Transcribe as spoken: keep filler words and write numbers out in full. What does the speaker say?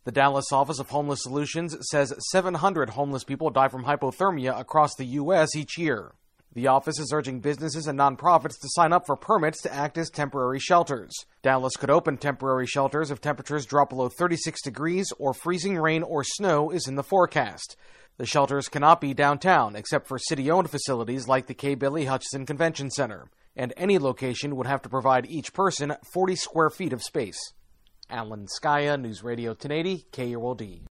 The Dallas Office of Homeless Solutions says seven hundred homeless people die from hypothermia across the U S each year. The office is urging businesses and nonprofits to sign up for permits to act as temporary shelters. Dallas could open temporary shelters if temperatures drop below thirty-six degrees or freezing rain or snow is in the forecast. The shelters cannot be downtown, except for city-owned facilities like the K. Billy Hutchison Convention Center, and any location would have to provide each person forty square feet of space. Alan Skaya, News Radio ten eighty, K U L D.